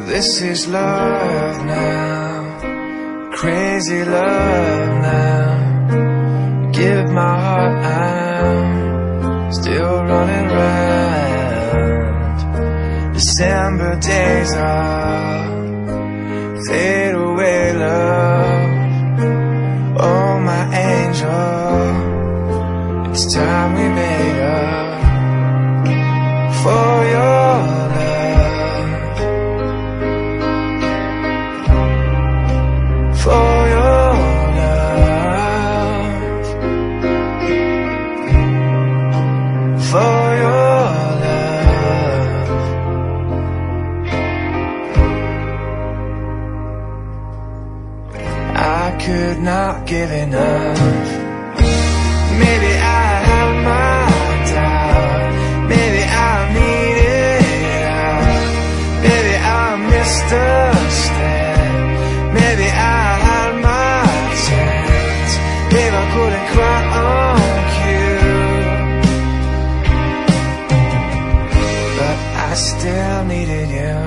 This is love now, crazy love now. Give my heart, I'm still running round. December days are fade away, love. Oh my angel, it's time we made up for your love, for your love, for your love. I could not give enough. Maybe I have my doubt. Maybe I need it out. Maybe I misunderstand. Maybe I had my chance. Maybe I couldn't cry on cue, but I still needed you.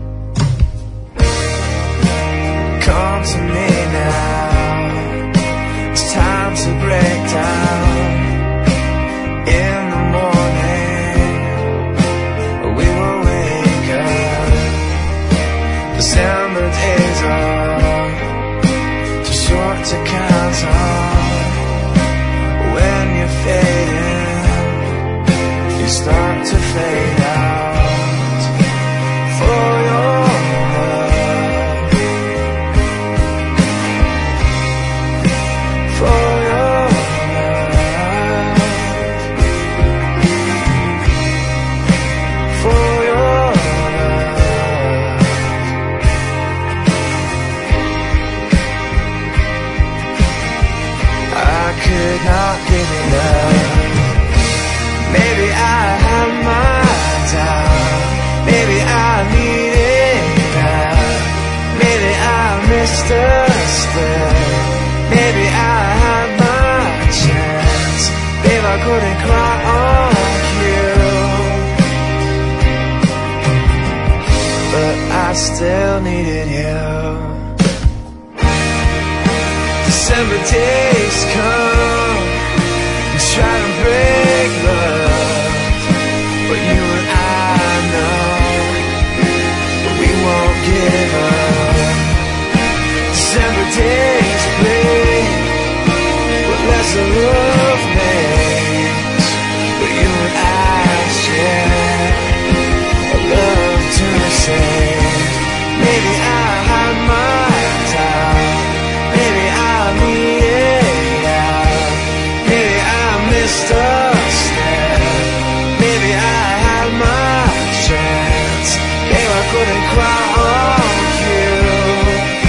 Come to me now, it's time to break down. In the morning we will wake up. December days are too short to count on. When you're fading, you start to fade out. For your love, for your love, for your love. I could not give enough. Maybe I have my doubt. Maybe I need it out. Maybe I misunderstood. Maybe I had my chance. Babe, I couldn't cry on cue, but I still needed you. December days come and try to break love, but you and I know that we won't give up. December days play with lesser love makes, but you and I share a love to save. Maybe I had my doubt. Maybe I need it out. Maybe I misunderstand. Maybe I had my chance. Maybe I couldn't cry on cue.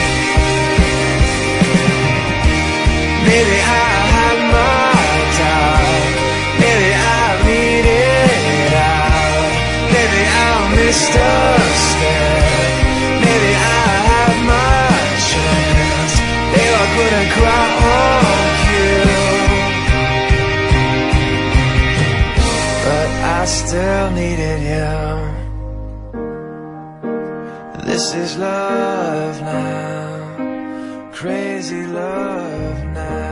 Maybe I had my doubt. Maybe I need it out. Maybe I misunderstand. Maybe I had my chance. Maybe I couldn't cry on cue, but I still needed you. This is love now, crazy love now.